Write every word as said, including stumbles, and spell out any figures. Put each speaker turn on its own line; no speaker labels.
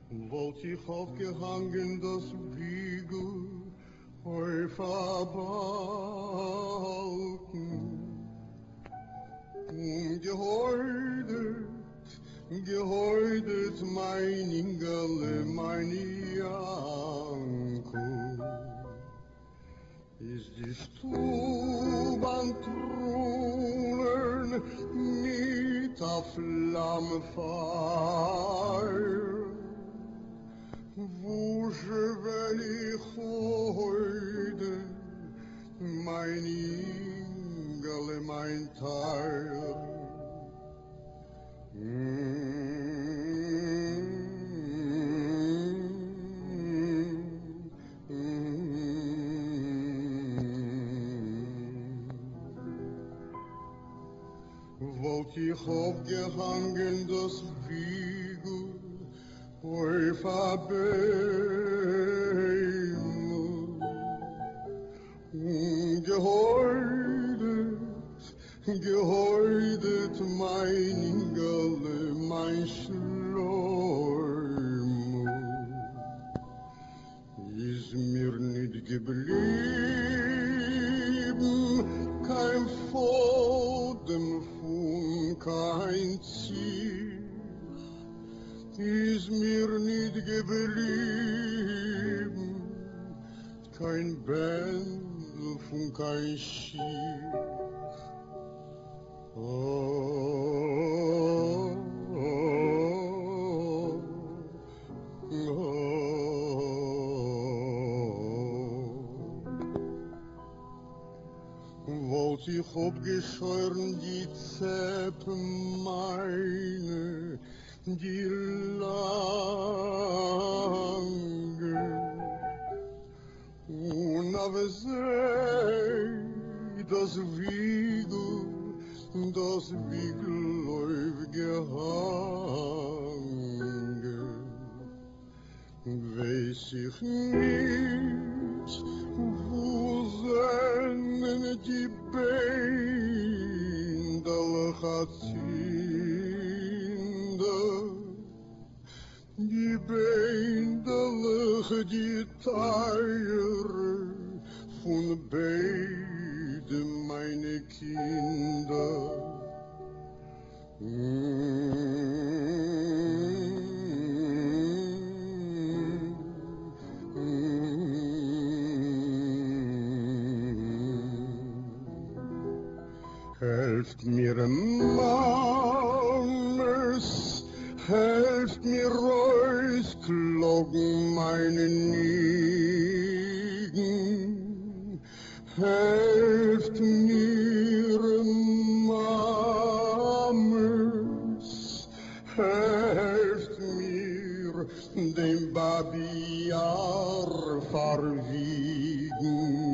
Wollt ich aufgehangen das Wiegel auf a Balken und gehäudet, gehäudet mein Ingerle, mein Janko. Ist die Stub an Trunern mit a Flammefeuer, wo will ich heute mein Ingerle, mein Teil? Wollt ich aufgehangen das Wiegel auf a Beimel und gehäudet, gehäudet mein Ingerle, mein Schleumel. Ist mir nicht geblieben kein Faden von kein Ziel, ist mir nicht geblieben kein Bändel von kein Schiff. Oh, oh, oh, oh. Wollt ich abgescheuren die Zeppen meine, die lange, und aber sei das Wiegel, das Wiegel läuft gehangen, weiß ich nicht, wo sind die Bändel Chatzinde, die Bändel, die Teiere von beiden meine Kinder. Helft mir, Mannes, helft mir rausklogen meine Nigen, helft mir, Mannes, helft mir, den Babiar verwiegen.